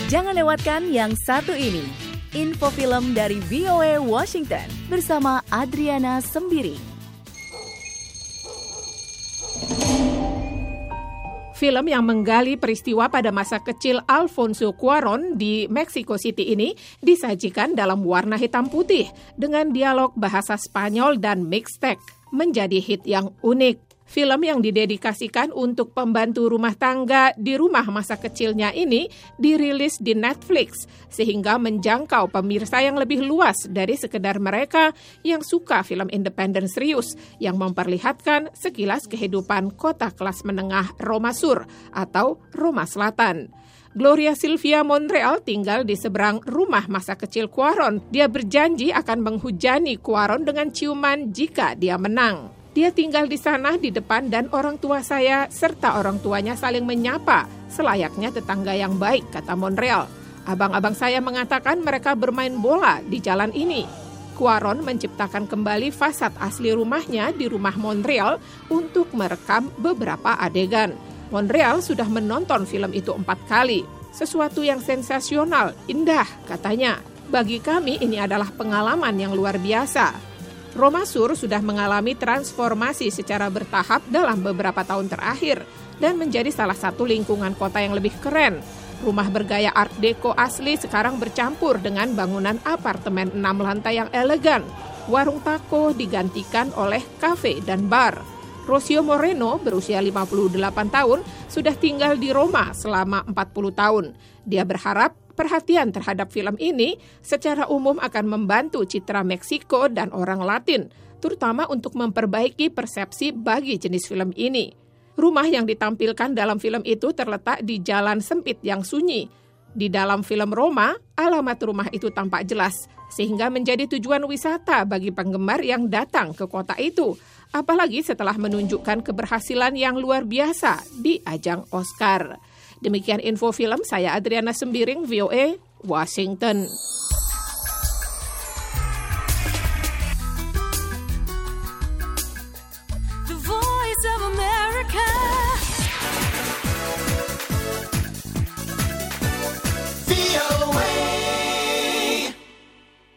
Jangan lewatkan yang satu ini. Info film dari VOA Washington bersama Adriana Sembiring. Film yang menggali peristiwa pada masa kecil Alfonso Cuarón di Mexico City ini disajikan dalam warna hitam putih dengan dialog bahasa Spanyol dan mixtex, menjadi hit yang unik. Film yang didedikasikan untuk pembantu rumah tangga di rumah masa kecilnya ini dirilis di Netflix sehingga menjangkau pemirsa yang lebih luas dari sekedar mereka yang suka film independen serius yang memperlihatkan sekilas kehidupan kota kelas menengah Roma Sur atau Roma Selatan. Gloria Silvia Monreal tinggal di seberang rumah masa kecil Cuarón. Dia berjanji akan menghujani Cuarón dengan ciuman jika dia menang. Dia tinggal di sana di depan dan orang tua saya serta orang tuanya saling menyapa, selayaknya tetangga yang baik, kata Monreal. Abang-abang saya mengatakan mereka bermain bola di jalan ini. Cuarón menciptakan kembali fasad asli rumahnya di rumah Monreal untuk merekam beberapa adegan. Monreal sudah menonton film itu 4 kali. Sesuatu yang sensasional, indah, katanya. Bagi kami ini adalah pengalaman yang luar biasa. Roma Sur sudah mengalami transformasi secara bertahap dalam beberapa tahun terakhir dan menjadi salah satu lingkungan kota yang lebih keren. Rumah bergaya Art Deco asli sekarang bercampur dengan bangunan apartemen 6 lantai yang elegan. Warung taco digantikan oleh kafe dan bar. Rocio Moreno berusia 58 tahun sudah tinggal di Roma selama 40 tahun. Dia berharap perhatian terhadap film ini secara umum akan membantu citra Meksiko dan orang Latin, terutama untuk memperbaiki persepsi bagi jenis film ini. Rumah yang ditampilkan dalam film itu terletak di jalan sempit yang sunyi. Di dalam film Roma, alamat rumah itu tampak jelas, sehingga menjadi tujuan wisata bagi penggemar yang datang ke kota itu. Apalagi setelah menunjukkan keberhasilan yang luar biasa di ajang Oscar. Demikian info film, saya Adriana Sembiring, VOA, Washington.